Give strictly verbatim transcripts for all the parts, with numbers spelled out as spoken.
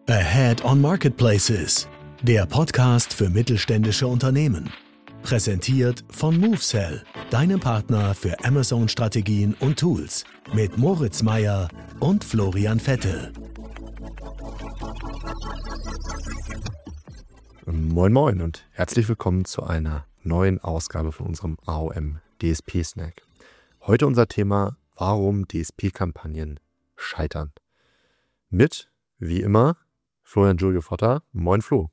Ahead on Marketplaces, der Podcast für mittelständische Unternehmen. Präsentiert von MoveSell, deinem Partner für Amazon-Strategien und Tools. Mit Moritz Meyer und Florian Vettel. Moin Moin und herzlich willkommen zu einer neuen Ausgabe von unserem A O M D S P-Snack. Heute unser Thema, warum D S P-Kampagnen scheitern. Mit, wie immer, Florian Giulio Fotta. Moin Flo.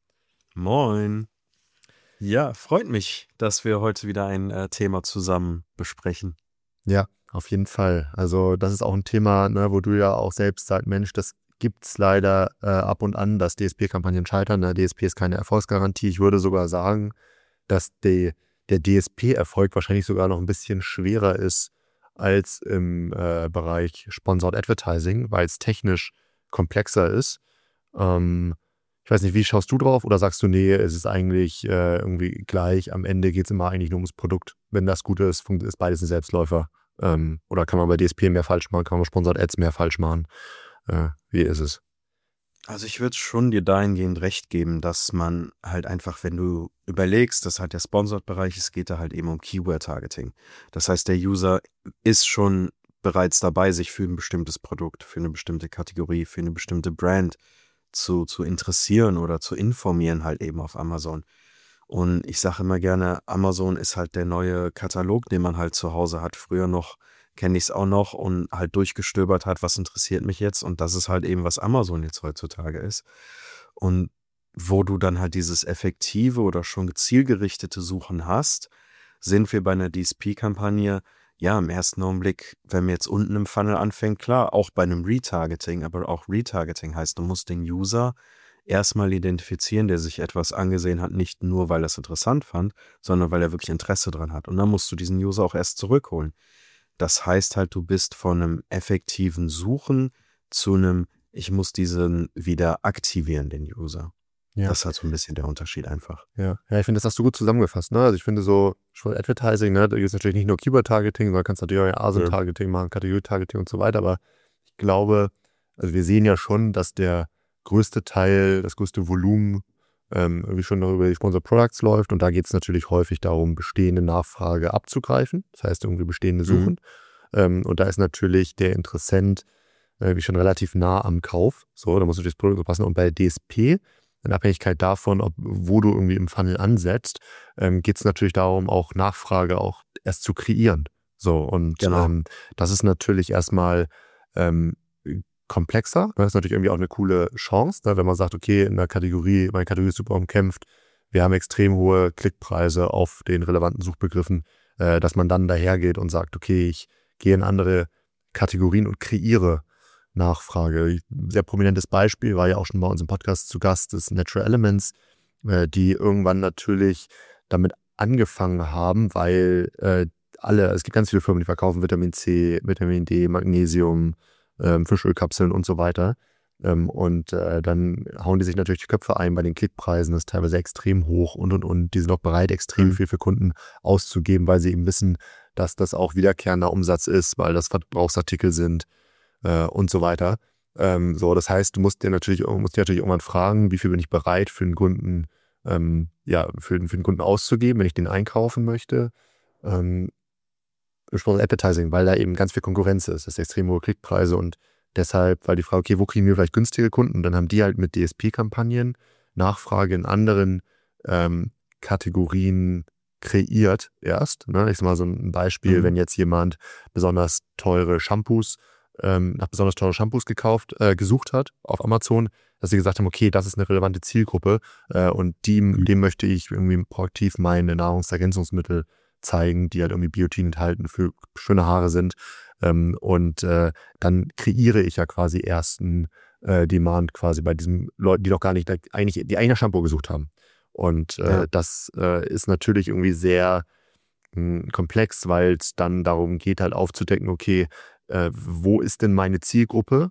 Moin. Ja, freut mich, dass wir heute wieder ein äh, Thema zusammen besprechen. Ja, auf jeden Fall. Also das ist auch ein Thema, ne, wo du ja auch selbst sagst, Mensch, das gibt es leider äh, ab und an, dass D S P-Kampagnen scheitern. Ne? D S P ist keine Erfolgsgarantie. Ich würde sogar sagen, dass die, der D S P-Erfolg wahrscheinlich sogar noch ein bisschen schwerer ist als im äh, Bereich Sponsored Advertising, weil es technisch komplexer ist. Ähm, ich weiß nicht, wie schaust du drauf oder sagst du, nee, es ist eigentlich äh, irgendwie gleich, am Ende geht es immer eigentlich nur ums Produkt. Wenn das gut ist, funkt, ist beides ein Selbstläufer. Ähm, oder kann man bei D S P mehr falsch machen, kann man bei Sponsored Ads mehr falsch machen. Äh, wie ist es? Also ich würde schon dir dahingehend recht geben, dass man halt einfach, wenn du überlegst, dass halt der Sponsored-Bereich ist, geht da halt eben um Keyword-Targeting. Das heißt, der User ist schon bereits dabei, sich für ein bestimmtes Produkt, für eine bestimmte Kategorie, für eine bestimmte Brand zu, zu interessieren oder zu informieren halt eben auf Amazon. Und ich sage immer gerne, Amazon ist halt der neue Katalog, den man halt zu Hause hat. Früher noch kenne ich es auch noch und halt durchgestöbert hat, was interessiert mich jetzt. Und das ist halt eben, was Amazon jetzt heutzutage ist. Und wo du dann halt dieses effektive oder schon zielgerichtete Suchen hast, sind wir bei einer D S P-Kampagne, ja, im ersten Augenblick, wenn man jetzt unten im Funnel anfängt, klar, auch bei einem Retargeting, aber auch Retargeting heißt, du musst den User erstmal identifizieren, der sich etwas angesehen hat, nicht nur, weil er es interessant fand, sondern weil er wirklich Interesse dran hat. Und dann musst du diesen User auch erst zurückholen. Das heißt halt, du bist von einem effektiven Suchen zu einem, ich muss diesen wieder aktivieren, den User. Ja. Das ist halt so ein bisschen der Unterschied einfach. Ja, ja, ich finde, das hast du gut zusammengefasst. Ne? Also ich finde so, schon Advertising, ne, da gibt es natürlich nicht nur Keyword-Targeting, sondern kannst natürlich auch A S I N-Targeting machen, Kategorie-Targeting und so weiter. Aber ich glaube, also wir sehen ja schon, dass der größte Teil, das größte Volumen ähm, irgendwie schon noch über die Sponsored Products läuft. Und da geht es natürlich häufig darum, bestehende Nachfrage abzugreifen. Das heißt, irgendwie bestehende Suchen. Mhm. Ähm, und da ist natürlich der Interessent irgendwie schon relativ nah am Kauf. So, da muss natürlich das Produkt so passen. Und bei D S P, in Abhängigkeit davon, ob, wo du irgendwie im Funnel ansetzt, ähm, geht es natürlich darum, auch Nachfrage auch erst zu kreieren. So, und genau. ähm, das ist natürlich erstmal ähm, komplexer. Das ist natürlich irgendwie auch eine coole Chance, ne, wenn man sagt, okay, in der Kategorie, meine Kategorie ist super umkämpft, wir haben extrem hohe Klickpreise auf den relevanten Suchbegriffen, äh, dass man dann dahergeht und sagt, okay, ich gehe in andere Kategorien und kreiere Nachfrage. Ein sehr prominentes Beispiel war ja auch schon bei uns im Podcast zu Gast, ist Natural Elements, äh, die irgendwann natürlich damit angefangen haben, weil äh, alle, es gibt ganz viele Firmen, die verkaufen Vitamin C, Vitamin D, Magnesium, ähm, Fischölkapseln und so weiter. Ähm, und äh, dann hauen die sich natürlich die Köpfe ein bei den Klickpreisen, das ist teilweise extrem hoch und und und. Die sind auch bereit, extrem mhm. viel für Kunden auszugeben, weil sie eben wissen, dass das auch wiederkehrender Umsatz ist, weil das Verbrauchsartikel sind. Und so weiter. Ähm, so, das heißt, du musst dir natürlich, musst dir natürlich irgendwann fragen, wie viel bin ich bereit für den Kunden, ähm, ja, für, für den Kunden auszugeben, wenn ich den einkaufen möchte. Ähm, Sponsored Advertising, weil da eben ganz viel Konkurrenz ist. Das ist extrem hohe Klickpreise und deshalb, weil die Frage, okay, wo kriegen wir vielleicht günstige Kunden? Dann haben die halt mit D S P-Kampagnen Nachfrage in anderen ähm, Kategorien kreiert erst. Ne? Ich sag mal so ein Beispiel, mhm. wenn jetzt jemand besonders teure Shampoos Ähm, nach besonders teuren Shampoos gekauft, äh, gesucht hat auf Amazon, dass sie gesagt haben, okay, das ist eine relevante Zielgruppe äh, und die, mhm. dem möchte ich irgendwie proaktiv meine Nahrungsergänzungsmittel zeigen, die halt irgendwie Biotin enthalten, für schöne Haare sind. Ähm, und äh, dann kreiere ich ja quasi ersten äh, Demand quasi bei diesen Leuten, die doch gar nicht, eigentlich, die eigentlich nach Shampoo gesucht haben. Und äh, ja. das äh, ist natürlich irgendwie sehr mh, komplex, weil es dann darum geht, halt aufzudecken, okay, Äh, wo ist denn meine Zielgruppe,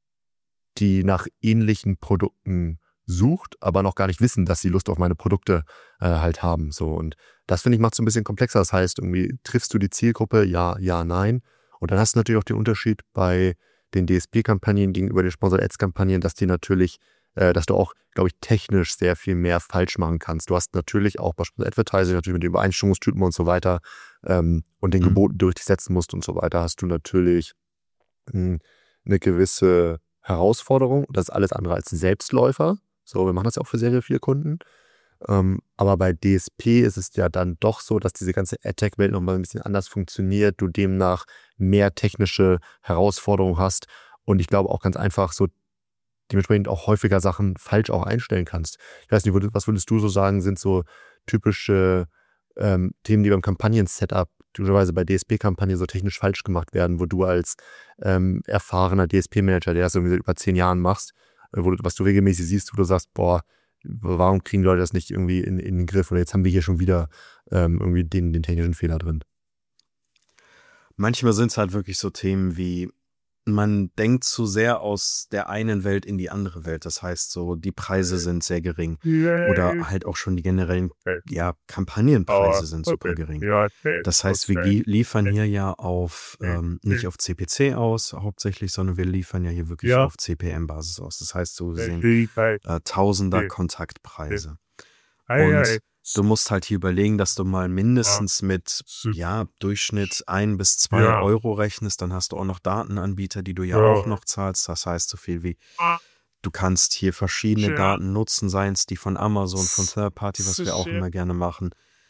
die nach ähnlichen Produkten sucht, aber noch gar nicht wissen, dass sie Lust auf meine Produkte äh, halt haben. So. Und das, finde ich, macht es ein bisschen komplexer. Das heißt, irgendwie triffst du die Zielgruppe, ja, ja, nein. Und dann hast du natürlich auch den Unterschied bei den D S P-Kampagnen gegenüber den Sponsored-Ads-Kampagnen, dass die natürlich, äh, dass du auch, glaube ich, technisch sehr viel mehr falsch machen kannst. Du hast natürlich auch bei Sponsored Advertising, natürlich mit den Übereinstimmungstypen und so weiter ähm, und den Mhm. Geboten durchsetzen musst und so weiter, hast du natürlich mh, eine gewisse Herausforderung. Das ist alles andere als ein Selbstläufer. So, wir machen das ja auch für sehr, sehr viele Kunden. Ähm, aber bei D S P ist es ja dann doch so, dass diese ganze AdTech-Welt nochmal ein bisschen anders funktioniert, du demnach mehr technische Herausforderungen hast und ich glaube auch ganz einfach so dementsprechend auch häufiger Sachen falsch auch einstellen kannst. Ich weiß nicht, würd- was würdest du so sagen, sind so typische ähm, Themen, die beim Kampagnen-Setup typischerweise bei D S P-Kampagnen so technisch falsch gemacht werden, wo du als ähm, erfahrener D S P-Manager, der das irgendwie seit über zehn Jahren machst, äh, wo du, was du regelmäßig siehst, wo du sagst, boah, warum kriegen Leute das nicht irgendwie in, in den Griff? Oder jetzt haben wir hier schon wieder ähm, irgendwie den, den technischen Fehler drin. Manchmal sind es halt wirklich so Themen wie, man denkt zu sehr aus der einen Welt in die andere Welt. Das heißt so, die Preise sind sehr gering. Oder halt auch schon die generellen ja, Kampagnenpreise sind super gering. Das heißt, wir gie- liefern hier ja auf ähm, nicht auf C P C aus hauptsächlich, sondern wir liefern ja hier wirklich Ja. auf C P M-Basis aus. Das heißt, so gesehen äh, Tausender Kontaktpreise. Und du musst halt hier überlegen, dass du mal mindestens mit ja, Durchschnitt ein bis zwei Ja. Euro rechnest. Dann hast du auch noch Datenanbieter, die du ja, Ja. auch noch zahlst. Das heißt so viel wie, du kannst hier verschiedene Ja. Daten nutzen, seien es die von Amazon, von Third Party, was wir auch Ja. immer gerne machen.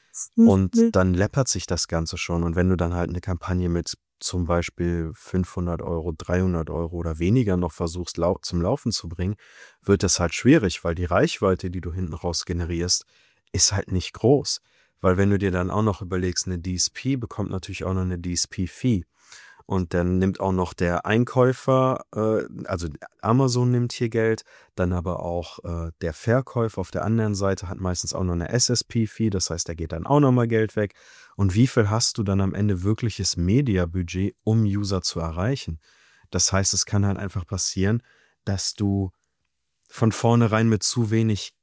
Und dann läppert sich das Ganze schon. Und wenn du dann halt eine Kampagne mit zum Beispiel fünfhundert Euro, dreihundert Euro oder weniger noch versuchst lau- zum Laufen zu bringen, wird das halt schwierig, weil die Reichweite, die du hinten raus generierst, ist halt nicht groß. Weil wenn du dir dann auch noch überlegst, eine D S P bekommt natürlich auch noch eine D S P-Fee. Und dann nimmt auch noch der Einkäufer, äh, also Amazon nimmt hier Geld, dann aber auch äh, der Verkäufer auf der anderen Seite hat meistens auch noch eine S S P-Fee, das heißt, da geht dann auch nochmal Geld weg. Und wie viel hast du dann am Ende wirkliches Media-Budget, um User zu erreichen? Das heißt, es kann halt einfach passieren, dass du von vornherein mit zu wenig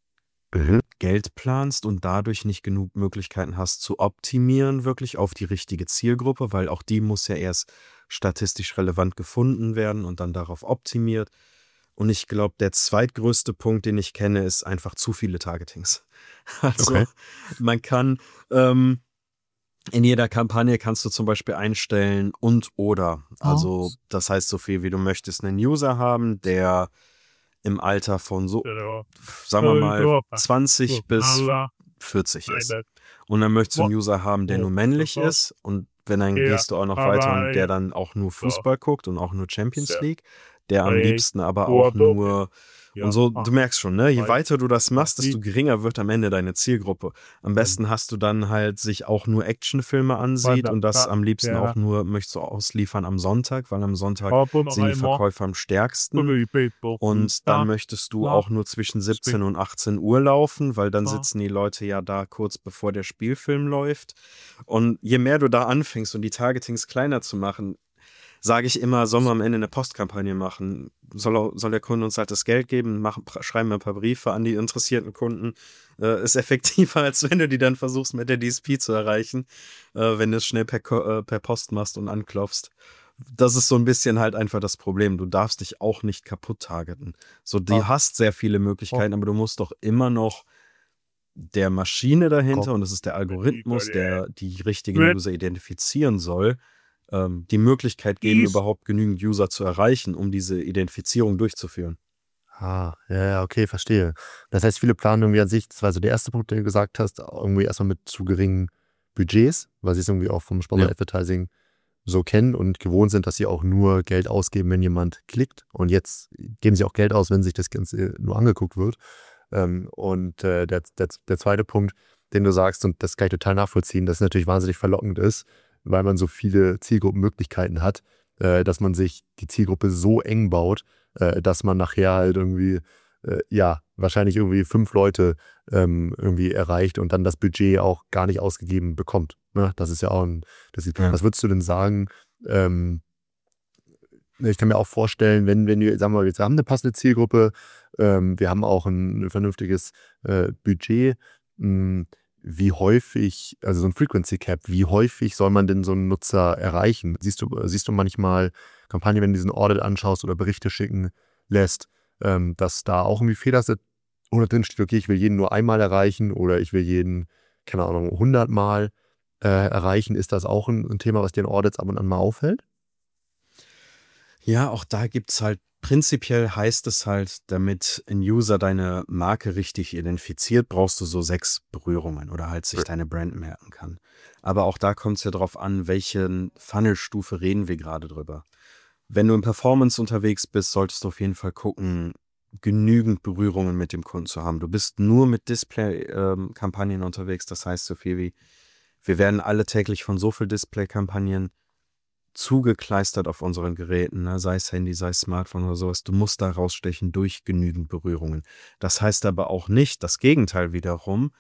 Geld planst und dadurch nicht genug Möglichkeiten hast zu optimieren wirklich auf die richtige Zielgruppe, weil auch die muss ja erst statistisch relevant gefunden werden und dann darauf optimiert. Und ich glaube, der zweitgrößte Punkt, den ich kenne, ist einfach zu viele Targetings. Also Okay. man kann ähm, in jeder Kampagne kannst du zum Beispiel einstellen und oder. Also das heißt so viel wie du möchtest einen User haben, der im Alter von so, sagen wir mal, zwanzig bis vierzig ist. Und dann möchtest du einen User haben, der nur männlich ist. Und wenn dann Ja, gehst du auch noch aber weiter und der ja. dann auch nur Fußball guckt und auch nur Champions League, der am Ey, liebsten aber boah, auch doch. nur Ja. und so, Ah. du merkst schon, ne? Je Weil- weiter du das machst, desto Wie- geringer wird am Ende deine Zielgruppe. Am besten hast du dann halt sich auch nur Actionfilme ansieht da- und das da- am liebsten ja. auch nur möchtest du ausliefern am Sonntag, weil am Sonntag Aber noch sind die einmal. Verkäufer am stärksten. Und Ja. dann möchtest du Ja. auch nur zwischen siebzehn und achtzehn Uhr laufen, weil dann Ja. sitzen die Leute ja da kurz bevor der Spielfilm läuft. Und je mehr du da anfängst und die Targetings kleiner zu machen, sage ich immer, sollen wir am Ende eine Postkampagne machen? Soll, soll der Kunde uns halt das Geld geben? Machen, schreiben wir ein paar Briefe an die interessierten Kunden. Äh, ist effektiver, als wenn du die dann versuchst, mit der D S P zu erreichen, äh, wenn du es schnell per, Ko- äh, per Post machst und anklopfst. Das ist so ein bisschen halt einfach das Problem. Du darfst dich auch nicht kaputt targeten. So, du Ah. hast sehr viele Möglichkeiten, aber du musst doch immer noch der Maschine dahinter, Komm. und das ist der Algorithmus, der die richtigen Wenn- User identifizieren soll, ähm, die Möglichkeit geben, Is- überhaupt genügend User zu erreichen, um diese Identifizierung durchzuführen. Ah, ja, ja, okay, verstehe. Das heißt, viele planen irgendwie an sich, das war so der erste Punkt, den du gesagt hast, irgendwie erstmal mit zu geringen Budgets, weil sie es irgendwie auch vom Sponsored Ja. Advertising so kennen und gewohnt sind, dass sie auch nur Geld ausgeben, wenn jemand klickt. Und jetzt geben sie auch Geld aus, wenn sich das Ganze nur angeguckt wird. Ähm, und äh, der, der, der zweite Punkt, den du sagst, und das kann ich total nachvollziehen, dass es natürlich wahnsinnig verlockend ist, weil man so viele Zielgruppenmöglichkeiten hat, äh, dass man sich die Zielgruppe so eng baut, äh, dass man nachher halt irgendwie, äh, ja, wahrscheinlich irgendwie fünf Leute ähm, irgendwie erreicht und dann das Budget auch gar nicht ausgegeben bekommt. Ne? Das ist ja auch ein, das ist, Ja. was würdest du denn sagen? Ähm, ich kann mir auch vorstellen, wenn, wenn wir, sagen wir, wir haben eine passende Zielgruppe, ähm, wir haben auch ein vernünftiges äh, Budget, mh, wie häufig, also so ein Frequency Cap, wie häufig soll man denn so einen Nutzer erreichen? Siehst du, siehst du manchmal Kampagnen, wenn du diesen Audit anschaust oder Berichte schicken lässt, ähm, dass da auch irgendwie Fehler sind oder drin steht, okay, ich will jeden nur einmal erreichen oder ich will jeden, keine Ahnung, hundert Mal äh, erreichen. Ist das auch ein, ein Thema, was dir in Audits ab und an mal auffällt? Ja, auch da gibt's halt prinzipiell heißt es halt, damit ein User deine Marke richtig identifiziert, brauchst du so sechs Berührungen oder halt sich Ja. deine Brand merken kann. Aber auch da kommt es ja drauf an, welche Funnelstufe reden wir gerade drüber. Wenn du in Performance unterwegs bist, solltest du auf jeden Fall gucken, genügend Berührungen mit dem Kunden zu haben. Du bist nur mit Display-Kampagnen unterwegs, das heißt so viel wie, wir werden alle täglich von so viel Display-Kampagnen zugekleistert auf unseren Geräten, ne? Sei es Handy, sei es Smartphone oder sowas. Du musst da rausstechen durch genügend Berührungen. Das heißt aber auch nicht das Gegenteil wiederum.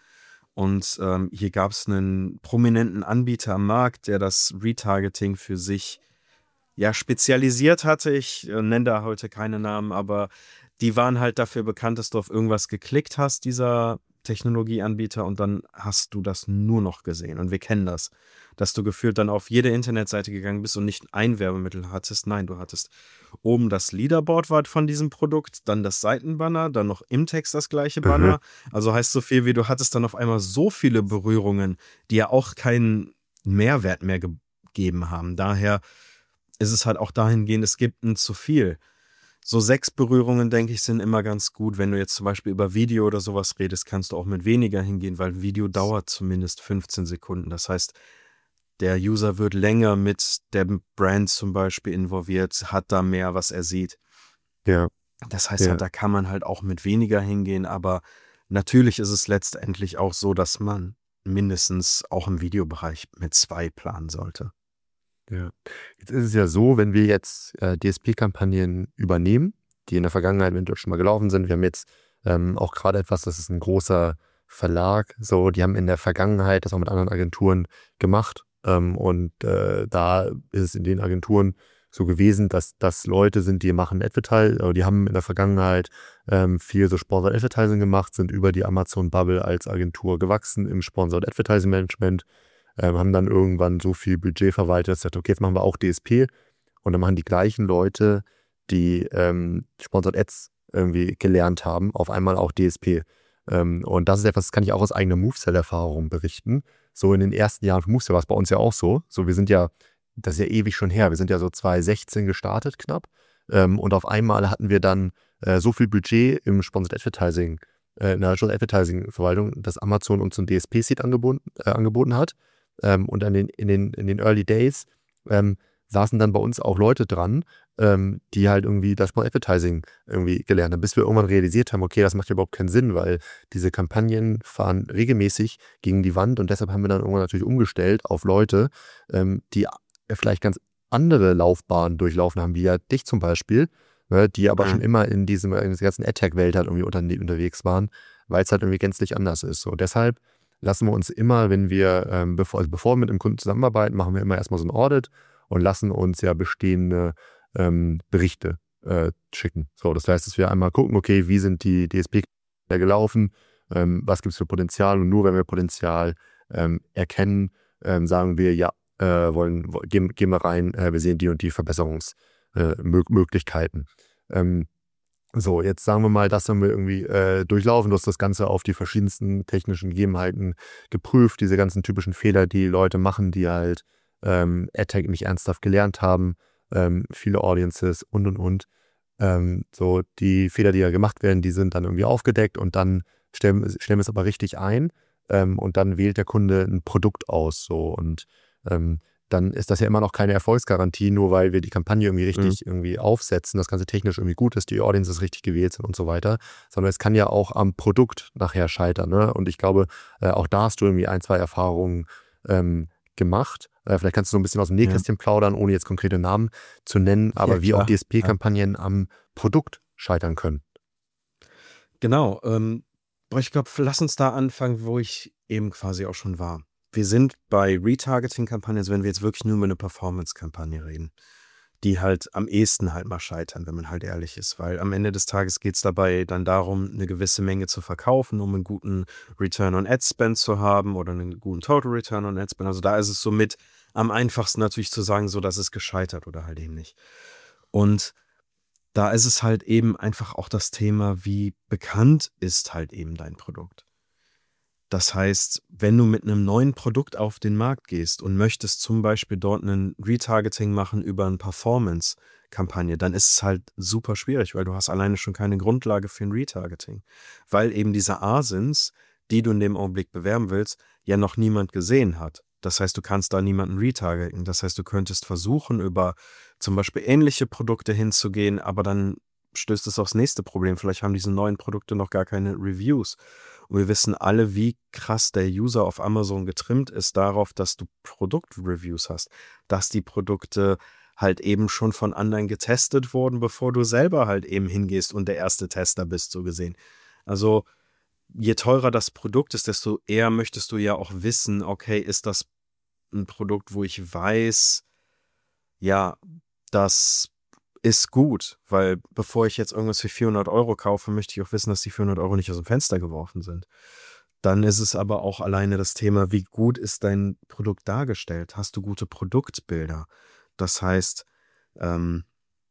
Und ähm, hier gab es einen prominenten Anbieter am Markt, der das Retargeting für sich ja spezialisiert hatte. Ich äh, nenne da heute keine Namen, aber die waren halt dafür bekannt, dass du auf irgendwas geklickt hast, dieser Technologieanbieter, und dann hast du das nur noch gesehen. Und wir kennen das, dass du gefühlt dann auf jede Internetseite gegangen bist und nicht ein Werbemittel hattest. Nein, du hattest oben das Leaderboard war von diesem Produkt, dann das Seitenbanner, dann noch im Text das gleiche Banner. Also heißt so viel wie, du hattest dann auf einmal so viele Berührungen, die ja auch keinen Mehrwert mehr gegeben haben. Daher ist es halt auch dahingehend, es gibt ein zu viel. So sechs Berührungen, denke ich, sind immer ganz gut. Wenn du jetzt zum Beispiel über Video oder sowas redest, kannst du auch mit weniger hingehen, weil Video dauert zumindest fünfzehn Sekunden. Das heißt, der User wird länger mit der Brand zum Beispiel involviert, hat da mehr, was er sieht. Ja. Das heißt Ja. halt, da kann man halt auch mit weniger hingehen, aber natürlich ist es letztendlich auch so, dass man mindestens auch im Videobereich mit zwei planen sollte. Ja. Jetzt ist es ja so, wenn wir jetzt äh, D S P-Kampagnen übernehmen, die in der Vergangenheit eventuell schon mal gelaufen sind. Wir haben jetzt ähm, auch gerade etwas, das ist ein großer Verlag, so, die haben in der Vergangenheit das auch mit anderen Agenturen gemacht. Ähm, und äh, da ist es in den Agenturen so gewesen, dass das Leute sind, die machen Advertising, oder die haben in der Vergangenheit ähm, viel so Sponsored Advertising gemacht, sind über die Amazon-Bubble als Agentur gewachsen im Sponsored Advertising Management. Ähm, haben dann irgendwann so viel Budget verwaltet, dass sie gesagt, okay, jetzt machen wir auch D S P, und dann machen die gleichen Leute, die ähm, Sponsored Ads irgendwie gelernt haben, auf einmal auch D S P. Ähm, und das ist etwas, das kann ich auch aus eigener Movesell-Erfahrung berichten. So in den ersten Jahren von Movesell war es bei uns ja auch so. So, wir sind ja, das ist ja ewig schon her, wir sind ja so zwanzig sechzehn gestartet knapp. Ähm, und auf einmal hatten wir dann äh, so viel Budget im Sponsored Advertising, äh, in der Sponsored Advertising-Verwaltung, dass Amazon uns so ein D S P-Seat angeboten, äh, angeboten hat. Ähm, und an den, in, den, in den Early Days ähm, saßen dann bei uns auch Leute dran, ähm, die halt irgendwie das Sponsored Advertising irgendwie gelernt haben, bis wir irgendwann realisiert haben, okay, das macht ja überhaupt keinen Sinn, weil diese Kampagnen fahren regelmäßig gegen die Wand, und deshalb haben wir dann irgendwann natürlich umgestellt auf Leute, ähm, die vielleicht ganz andere Laufbahnen durchlaufen haben, wie ja dich zum Beispiel, ne, die aber Mhm. schon immer in diesem in dieser ganzen AdTech-Welt halt irgendwie unter, unterwegs waren, weil es halt irgendwie gänzlich anders ist. So, deshalb lassen wir uns immer, wenn wir, ähm, bevor, also bevor wir mit einem Kunden zusammenarbeiten, machen wir immer erstmal so ein Audit und lassen uns ja bestehende ähm, Berichte äh, schicken. So, das heißt, dass wir einmal gucken, okay, wie sind die D S P gelaufen, ähm, was gibt es für Potenzial, und nur wenn wir Potenzial ähm, erkennen, ähm, sagen wir, ja, äh, wollen, wo- gehen, gehen wir rein, äh, wir sehen die und die Verbesserungsmöglichkeiten. Ähm, So, jetzt sagen wir mal, das haben wir irgendwie äh, durchlaufen. Du hast das Ganze auf die verschiedensten technischen Gegebenheiten geprüft, diese ganzen typischen Fehler, die Leute machen, die halt ähm, AdTech nicht ernsthaft gelernt haben, ähm, viele Audiences und und und. Ähm, so, die Fehler, die ja gemacht werden, die sind dann irgendwie aufgedeckt, und dann stellen, stellen wir es aber richtig ein, ähm, und dann wählt der Kunde ein Produkt aus. So, und ähm, dann ist das ja immer noch keine Erfolgsgarantie, nur weil wir die Kampagne irgendwie richtig irgendwie aufsetzen, das Ganze technisch irgendwie gut ist, die Audiences richtig gewählt sind und so weiter, sondern es kann ja auch am Produkt nachher scheitern. Ne? Und ich glaube, äh, auch da hast du irgendwie ein, zwei Erfahrungen ähm, gemacht. Äh, vielleicht kannst du so ein bisschen aus dem Nähkästchen plaudern, ohne jetzt konkrete Namen zu nennen, aber Ja, wie auch klar. D S P-Kampagnen am Produkt scheitern können. Genau. Ähm, aber ich glaube, lass uns da anfangen, wo ich eben quasi auch schon war. Wir sind bei Retargeting-Kampagnen, also wenn wir jetzt wirklich nur über eine Performance-Kampagne reden. die halt am ehesten halt mal scheitern, wenn man halt ehrlich ist. Weil am Ende des Tages geht es dabei dann darum, eine gewisse Menge zu verkaufen, um einen guten Return on Ad Spend zu haben oder einen guten Total Return on Ad Spend. Also da ist es somit am einfachsten natürlich zu sagen, so dass es gescheitert oder halt eben nicht. Und da ist es halt eben einfach auch das Thema, wie bekannt ist halt eben dein Produkt. Das heißt, wenn du mit einem neuen Produkt auf den Markt gehst und möchtest zum Beispiel dort ein Retargeting machen über eine Performance-Kampagne, dann ist es halt super schwierig, weil du hast alleine schon keine Grundlage für ein Retargeting. Weil eben diese A S I Ns, die du in dem Augenblick bewerben willst, ja noch niemand gesehen hat. Das heißt, du kannst da niemanden retargeten. Das heißt, du könntest versuchen, über zum Beispiel ähnliche Produkte hinzugehen, aber dann stößt es aufs nächste Problem. Vielleicht haben diese neuen Produkte noch gar keine Reviews. Und wir wissen alle, wie krass der User auf Amazon getrimmt ist darauf, dass du Produktreviews hast, dass die Produkte halt eben schon von anderen getestet wurden, bevor du selber halt eben hingehst und der erste Tester bist, so gesehen. Also je teurer das Produkt ist, desto eher möchtest du ja auch wissen, okay, ist das ein Produkt, wo ich weiß, ja, das ist gut, weil bevor ich jetzt irgendwas für vierhundert Euro kaufe, möchte ich auch wissen, dass die vierhundert Euro nicht aus dem Fenster geworfen sind. Dann ist es aber auch alleine das Thema, wie gut ist dein Produkt dargestellt? Hast du gute Produktbilder? Das heißt, ähm,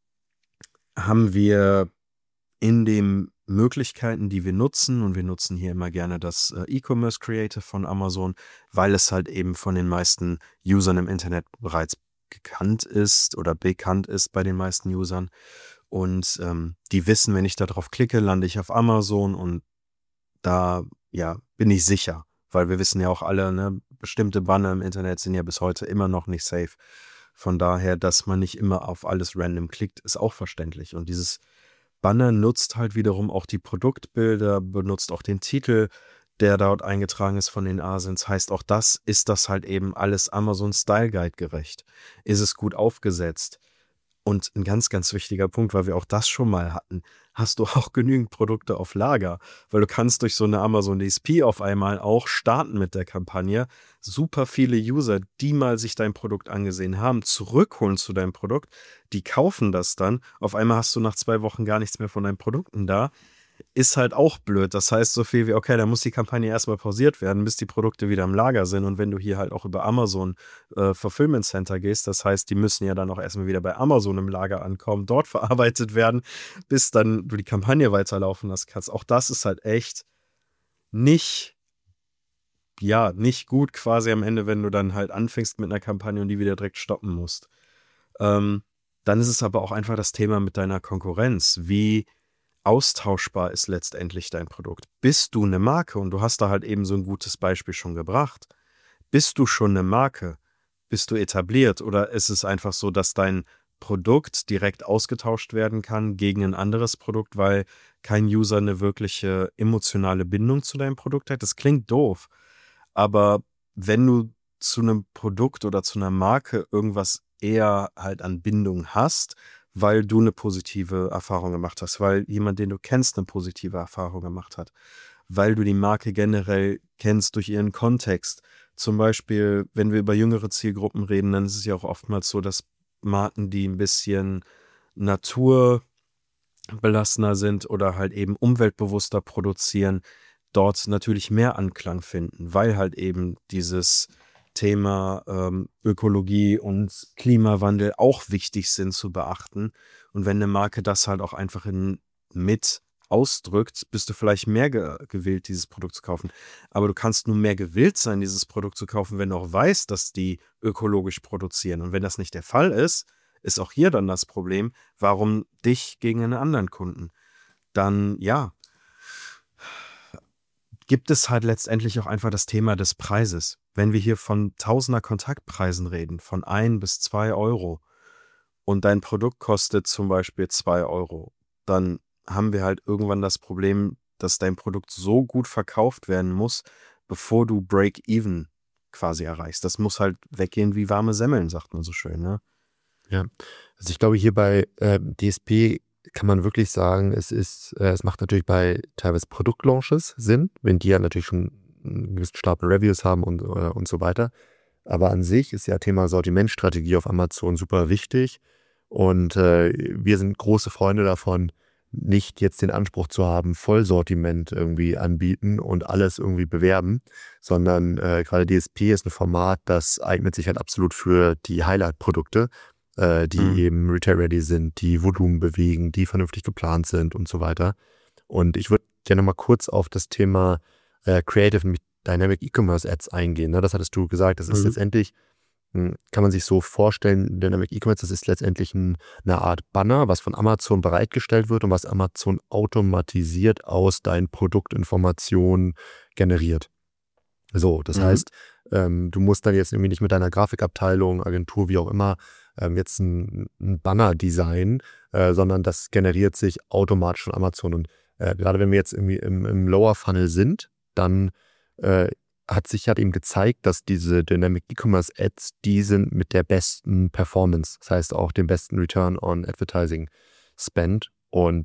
haben wir in den Möglichkeiten, die wir nutzen, und wir nutzen hier immer gerne das äh, E-Commerce Creative von Amazon, weil es halt eben von den meisten Usern im Internet bereits gekannt ist oder bekannt ist bei den meisten Usern. Und ähm, die wissen, wenn ich da drauf klicke, lande ich auf Amazon und da ja, bin ich sicher. Weil wir wissen ja auch alle, ne, bestimmte Banner im Internet sind ja bis heute immer noch nicht safe. Von daher, dass man nicht immer auf alles random klickt, ist auch verständlich. Und dieses Banner nutzt halt wiederum auch die Produktbilder, benutzt auch den Titel, der dort eingetragen ist von den A S I Ns. Heißt, auch das ist das halt eben alles Amazon Style Guide gerecht. Ist es gut aufgesetzt? Und ein ganz, ganz wichtiger Punkt, weil wir auch das schon mal hatten, hast du auch genügend Produkte auf Lager, weil du kannst durch so eine Amazon D S P auf einmal auch starten mit der Kampagne, super viele User, die mal sich dein Produkt angesehen haben, zurückholen zu deinem Produkt, die kaufen das dann, auf einmal hast du nach zwei Wochen gar nichts mehr von deinen Produkten da, ist halt auch blöd. Das heißt so viel wie, okay, da muss die Kampagne erstmal pausiert werden, bis die Produkte wieder im Lager sind. Und wenn du hier halt auch über Amazon äh, Fulfillment Center gehst, das heißt, die müssen ja dann auch erstmal wieder bei Amazon im Lager ankommen, dort verarbeitet werden, bis dann du die Kampagne weiterlaufen lassen kannst. Auch das ist halt echt nicht, ja, nicht gut quasi am Ende, wenn du dann halt anfängst mit einer Kampagne und die wieder direkt stoppen musst. Ähm, dann ist es aber auch einfach das Thema mit deiner Konkurrenz. Wie austauschbar ist letztendlich dein Produkt. Bist du eine Marke, und du hast da halt eben so ein gutes Beispiel schon gebracht, bist du schon eine Marke? Bist du etabliert? Oder ist es einfach so, dass dein Produkt direkt ausgetauscht werden kann gegen ein anderes Produkt, weil kein User eine wirkliche emotionale Bindung zu deinem Produkt hat? Das klingt doof, aber wenn du zu einem Produkt oder zu einer Marke irgendwas eher halt an Bindung hast, weil du eine positive Erfahrung gemacht hast, weil jemand, den du kennst, eine positive Erfahrung gemacht hat, weil du die Marke generell kennst durch ihren Kontext. Zum Beispiel, wenn wir über jüngere Zielgruppen reden, dann ist es ja auch oftmals so, dass Marken, die ein bisschen naturbelassener sind oder halt eben umweltbewusster produzieren, dort natürlich mehr Anklang finden, weil halt eben dieses Thema ähm, Ökologie und Klimawandel auch wichtig sind zu beachten. Und wenn eine Marke das halt auch einfach in, mit ausdrückt, bist du vielleicht mehr ge- gewillt, dieses Produkt zu kaufen. Aber du kannst nur mehr gewillt sein, dieses Produkt zu kaufen, wenn du auch weißt, dass die ökologisch produzieren. Und wenn das nicht der Fall ist, ist auch hier dann das Problem, warum dich gegen einen anderen Kunden? Dann, ja, gibt es halt letztendlich auch einfach das Thema des Preises. Wenn wir hier von Tausender Kontaktpreisen reden, von ein bis zwei Euro, und dein Produkt kostet zum Beispiel zwei Euro, dann haben wir halt irgendwann das Problem, dass dein Produkt so gut verkauft werden muss, bevor du Break-Even quasi erreichst. Das muss halt weggehen wie warme Semmeln, sagt man so schön, ne? Ja, also ich glaube, hier bei äh, D S P kann man wirklich sagen, es ist, äh, es macht natürlich bei teilweise Produktlaunches Sinn, wenn die ja natürlich schon einen gewissen Stapel Reviews haben und, äh, und so weiter. Aber an sich ist ja Thema Sortimentstrategie auf Amazon super wichtig. Und äh, wir sind große Freunde davon, nicht jetzt den Anspruch zu haben, Vollsortiment irgendwie anbieten und alles irgendwie bewerben, sondern äh, gerade D S P ist ein Format, das eignet sich halt absolut für die Highlight-Produkte, äh, die Mhm. eben Retail-ready sind, die Volumen bewegen, die vernünftig geplant sind und so weiter. Und ich würde gerne mal kurz auf das Thema äh, Creative und Dynamic E-Commerce Ads eingehen. Ne? Das hattest du gesagt, das ist Mhm. letztendlich, mh, kann man sich so vorstellen, Dynamic E-Commerce, das ist letztendlich ein, eine Art Banner, was von Amazon bereitgestellt wird und was Amazon automatisiert aus deinen Produktinformationen generiert. So, das Mhm. heißt, ähm, du musst dann jetzt irgendwie nicht mit deiner Grafikabteilung, Agentur, wie auch immer, ähm, jetzt ein, ein Banner designen, äh, sondern das generiert sich automatisch von Amazon. Und äh, gerade wenn wir jetzt irgendwie im, im Lower Funnel sind, dann äh, hat sich halt eben gezeigt, dass diese Dynamic E-Commerce Ads, die sind mit der besten Performance, das heißt auch dem besten Return on Advertising Spend. Und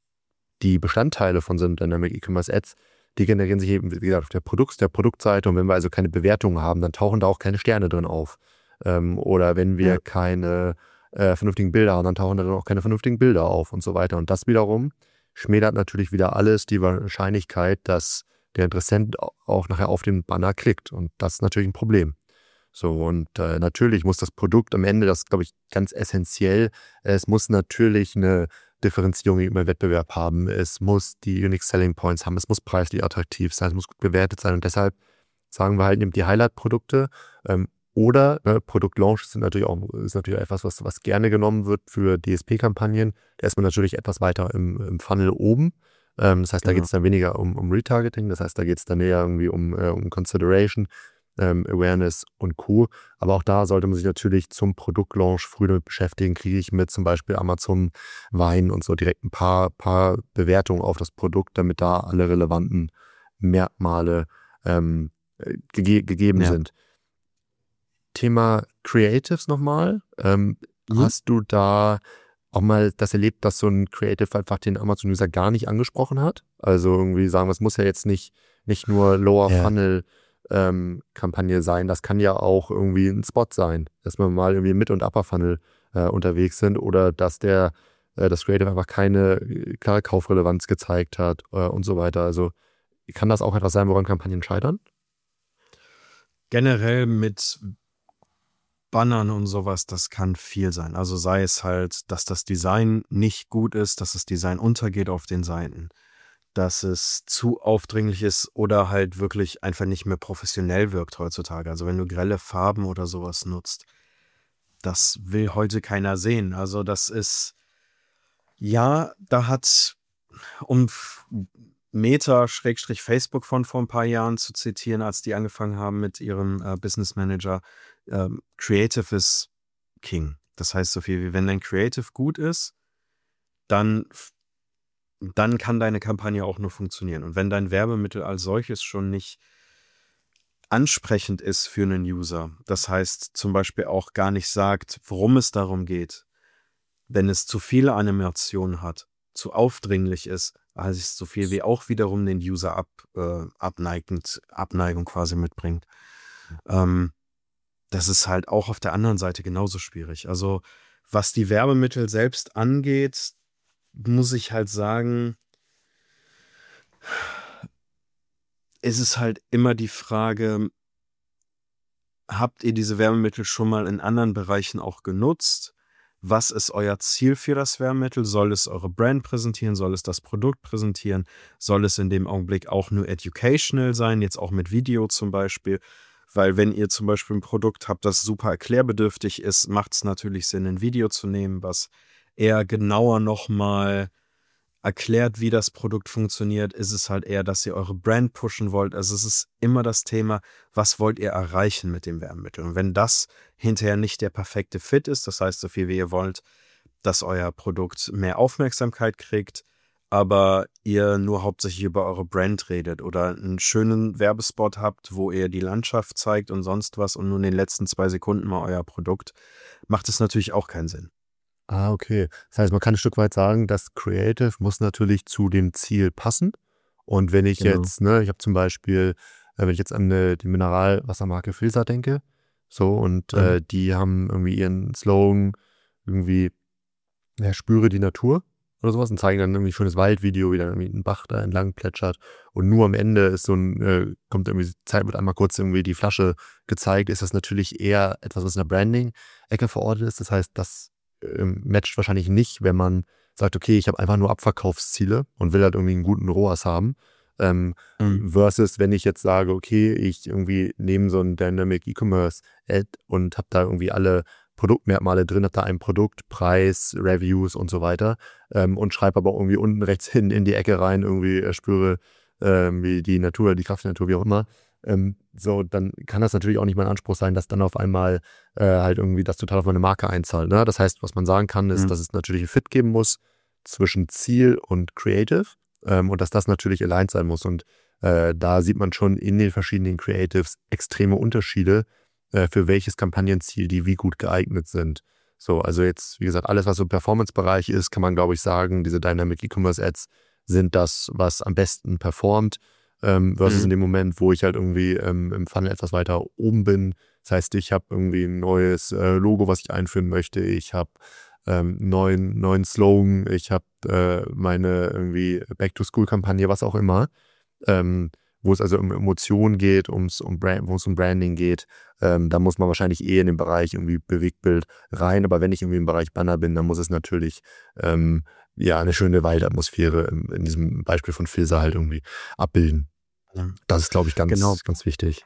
die Bestandteile von so einem Dynamic E-Commerce Ads, die generieren sich eben, wie gesagt, auf der Produkt, der Produktseite. Und wenn wir also keine Bewertungen haben, dann tauchen da auch keine Sterne drin auf. Ähm, oder wenn wir Ja. keine äh, vernünftigen Bilder haben, dann tauchen da dann auch keine vernünftigen Bilder auf und so weiter. Und das wiederum schmälert natürlich wieder alles die Wahrscheinlichkeit, dass der Interessent auch nachher auf den Banner klickt. Und das ist natürlich ein Problem. So, und äh, natürlich muss das Produkt am Ende, das ist, glaube ich, ganz essentiell, es muss natürlich eine Differenzierung gegenüber Wettbewerb haben, es muss die Unique Selling Points haben, es muss preislich attraktiv sein, es muss gut bewertet sein und deshalb sagen wir halt, nehmt die Highlight-Produkte ähm, oder ne, Produktlaunches sind natürlich auch ist natürlich etwas, was, was gerne genommen wird für D S P-Kampagnen. Da ist man natürlich etwas weiter im, im Funnel oben. Ähm, das heißt, da Genau. geht es dann weniger um, um Retargeting, das heißt, da geht es dann eher irgendwie um, äh, um Consideration, ähm, Awareness und Co. Aber auch da sollte man sich natürlich zum Produktlaunch früh damit beschäftigen. Kriege ich mit zum Beispiel Amazon Wein und so direkt ein paar, paar Bewertungen auf das Produkt, damit da alle relevanten Merkmale ähm, gege gegeben Ja. sind. Thema Creatives nochmal. Ähm, Mhm. Hast du da auch mal das erlebt, dass so ein Creative einfach den Amazon-User gar nicht angesprochen hat? Also irgendwie sagen wir, es muss ja jetzt nicht, nicht nur Lower Ja. Funnel ähm, Kampagne sein, das kann ja auch irgendwie ein Spot sein, dass wir mal irgendwie Mid- und Upper Funnel äh, unterwegs sind oder dass der äh, das Creative einfach keine äh, klare Kaufrelevanz gezeigt hat äh, und so weiter. Also kann das auch etwas sein, woran Kampagnen scheitern? Generell mit Bannern und sowas, das kann viel sein. Also sei es halt, dass das Design nicht gut ist, dass das Design untergeht auf den Seiten, dass es zu aufdringlich ist oder halt wirklich einfach nicht mehr professionell wirkt heutzutage. Also wenn du grelle Farben oder sowas nutzt, das will heute keiner sehen. Also das ist, ja, da hat, um F- Meta Schrägstrich Facebook von vor ein paar Jahren zu zitieren, als die angefangen haben mit ihrem äh, Business Manager, ähm, Creative ist King. Das heißt so viel wie, wenn dein Creative gut ist, dann, f- dann kann deine Kampagne auch nur funktionieren. Und wenn dein Werbemittel als solches schon nicht ansprechend ist für einen User, das heißt zum Beispiel auch gar nicht sagt, worum es darum geht, wenn es zu viele Animationen hat, zu aufdringlich ist, also es so viel wie auch wiederum den User ab, äh, abneigend, Abneigung quasi mitbringt. Ähm, das ist halt auch auf der anderen Seite genauso schwierig. Also was die Werbemittel selbst angeht, muss ich halt sagen, ist es halt immer die Frage, habt ihr diese Werbemittel schon mal in anderen Bereichen auch genutzt? Was ist euer Ziel für das Werbemittel? Soll es eure Brand präsentieren? Soll es das Produkt präsentieren? Soll es in dem Augenblick auch nur educational sein? Jetzt auch mit Video zum Beispiel. Weil wenn ihr zum Beispiel ein Produkt habt, das super erklärbedürftig ist, macht es natürlich Sinn, ein Video zu nehmen, was eher genauer nochmal erklärt, wie das Produkt funktioniert. Ist es halt eher, dass ihr eure Brand pushen wollt. Also es ist immer das Thema, was wollt ihr erreichen mit dem Werbemittel? Und wenn das hinterher nicht der perfekte Fit ist, das heißt so viel wie ihr wollt, dass euer Produkt mehr Aufmerksamkeit kriegt, aber ihr nur hauptsächlich über eure Brand redet oder einen schönen Werbespot habt, wo ihr die Landschaft zeigt und sonst was und nur in den letzten zwei Sekunden mal euer Produkt, macht es natürlich auch keinen Sinn. Ah, okay. Das heißt, man kann ein Stück weit sagen, das Creative muss natürlich zu dem Ziel passen. Und wenn ich Genau. jetzt, ne, ich habe zum Beispiel, äh, wenn ich jetzt an äh, die Mineralwassermarke Filzer denke, so, und Mhm. äh, die haben irgendwie ihren Slogan irgendwie ja, spüre die Natur oder sowas und zeigen dann irgendwie ein schönes Waldvideo, wie dann irgendwie ein Bach da entlang plätschert und nur am Ende ist so ein, äh, kommt irgendwie, Zeit wird einmal kurz irgendwie die Flasche gezeigt, ist das natürlich eher etwas, was in der Branding-Ecke verortet ist. Das heißt, das ähm, matcht wahrscheinlich nicht, wenn man sagt, okay, ich habe einfach nur Abverkaufsziele und will halt irgendwie einen guten R O A S haben. Ähm, Mhm. versus, wenn ich jetzt sage, okay, ich irgendwie nehme so ein Dynamic E-Commerce Ad und habe da irgendwie alle Produktmerkmale drin, habe da ein Produkt, Preis, Reviews und so weiter ähm, und schreibe aber irgendwie unten rechts hin in die Ecke rein, irgendwie äh, spüre ähm, wie die Natur, die Kraft der Natur, wie auch immer. Ähm, so, dann kann das natürlich auch nicht mein Anspruch sein, dass dann auf einmal äh, halt irgendwie das total auf meine Marke einzahlt. Ne? Das heißt, was man sagen kann, ist, Mhm. dass es natürlich ein Fit geben muss zwischen Ziel und Creative ähm, und dass das natürlich aligned sein muss. Und äh, da sieht man schon in den verschiedenen Creatives extreme Unterschiede, äh, für welches Kampagnenziel die wie gut geeignet sind. So, also jetzt, wie gesagt, alles, was so im Performance-Bereich ist, kann man, glaube ich, sagen, diese Dynamic E-Commerce Ads sind das, was am besten performt, ähm, versus Mhm. in dem Moment, wo ich halt irgendwie ähm, im Funnel etwas weiter oben bin. Das heißt, ich habe irgendwie ein neues äh, Logo, was ich einführen möchte. Ich habe ähm, neuen neuen Slogan. Ich habe äh, meine irgendwie Back-to-School-Kampagne, was auch immer. Ähm, wo es also um Emotionen geht, ums, um Brand, wo es um Branding geht, ähm, da muss man wahrscheinlich eh in den Bereich irgendwie Bewegtbild rein. Aber wenn ich irgendwie im Bereich Banner bin, dann muss es natürlich ähm, ja eine schöne Waldatmosphäre in, in diesem Beispiel von Filzer halt irgendwie abbilden. Ja. Das ist, glaube ich, Genau. ganz, ganz wichtig.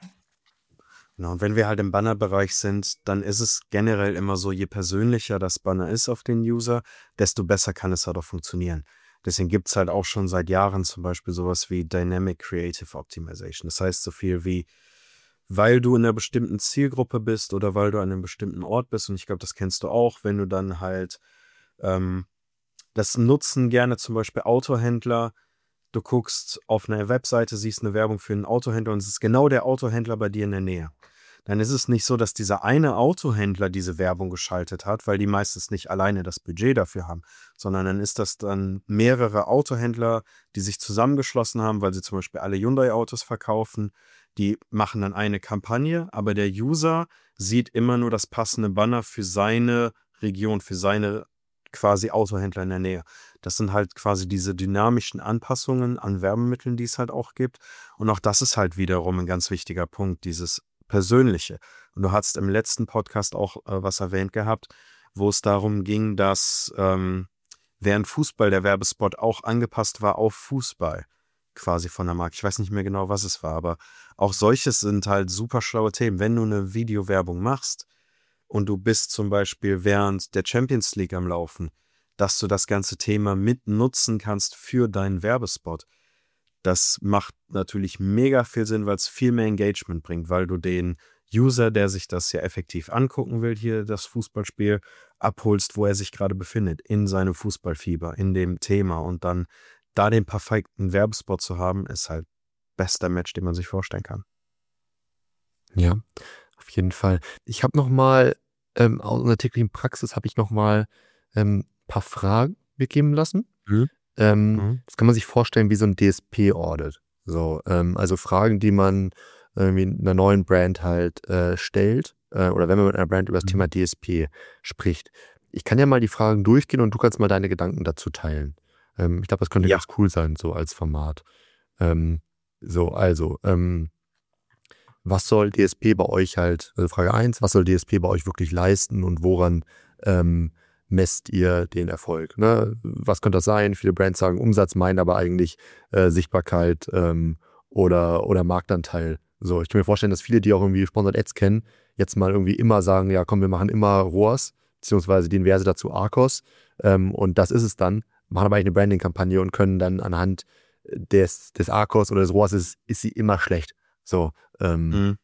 Genau, und wenn wir halt im Bannerbereich sind, dann ist es generell immer so, je persönlicher das Banner ist auf den User, desto besser kann es halt auch funktionieren. Deswegen gibt es halt auch schon seit Jahren zum Beispiel sowas wie Dynamic Creative Optimization. Das heißt so viel wie, weil du in einer bestimmten Zielgruppe bist oder weil du an einem bestimmten Ort bist, und ich glaube, das kennst du auch, wenn du dann halt ähm, das nutzen gerne zum Beispiel Autohändler. Du guckst auf einer Webseite, siehst eine Werbung für einen Autohändler und es ist genau der Autohändler bei dir in der Nähe. Dann ist es nicht so, dass dieser eine Autohändler diese Werbung geschaltet hat, weil die meistens nicht alleine das Budget dafür haben, sondern dann ist das dann mehrere Autohändler, die sich zusammengeschlossen haben, weil sie zum Beispiel alle Hyundai-Autos verkaufen. Die machen dann eine Kampagne, aber der User sieht immer nur das passende Banner für seine Region, für seine quasi Autohändler in der Nähe. Das sind halt quasi diese dynamischen Anpassungen an Werbemitteln, die es halt auch gibt. Und auch das ist halt wiederum ein ganz wichtiger Punkt, dieses Persönliche. Und du hast im letzten Podcast auch äh, was erwähnt gehabt, wo es darum ging, dass ähm, während Fußball der Werbespot auch angepasst war auf Fußball, quasi von der Marke. Ich weiß nicht mehr genau, was es war, aber auch solches sind halt super schlaue Themen. Wenn du eine Videowerbung machst und du bist zum Beispiel während der Champions League am Laufen, dass du das ganze Thema mit nutzen kannst für deinen Werbespot. Das macht natürlich mega viel Sinn, weil es viel mehr Engagement bringt, weil du den User, der sich das ja effektiv angucken will, hier das Fußballspiel, abholst, wo er sich gerade befindet, in seinem Fußballfieber, in dem Thema. Und dann da den perfekten Werbespot zu haben, ist halt bester Match, den man sich vorstellen kann. Ja, auf jeden Fall. Ich habe noch mal ähm, aus einer täglichen Praxis habe ich noch mal ähm, ein paar Fragen mir geben lassen. Mhm. Ähm, Mhm. das kann man sich vorstellen wie so ein D S P-Audit. So, ähm, also Fragen, die man irgendwie einer neuen Brand halt äh, stellt äh, oder wenn man mit einer Brand über das Mhm. Thema D S P spricht. Ich kann ja mal die Fragen durchgehen und du kannst mal deine Gedanken dazu teilen. Ähm, ich glaube, das könnte Ja. ganz cool sein, so als Format. Ähm, so, also, ähm, was soll D S P bei euch halt, also Frage eins, was soll D S P bei euch wirklich leisten und woran ähm, messt ihr den Erfolg? Ne? Was könnte das sein? Viele Brands sagen Umsatz, meinen aber eigentlich äh, Sichtbarkeit ähm, oder, oder Marktanteil. So, ich kann mir vorstellen, dass viele, die auch irgendwie Sponsored Ads kennen, jetzt mal irgendwie immer sagen, ja komm, wir machen immer R O A S, beziehungsweise die Inverse dazu A R C O S ähm, und das ist es dann, machen aber eigentlich eine Branding-Kampagne und können dann anhand des, des A R C O S oder des R O A S ist, ist sie immer schlecht. So, ähm, Mhm.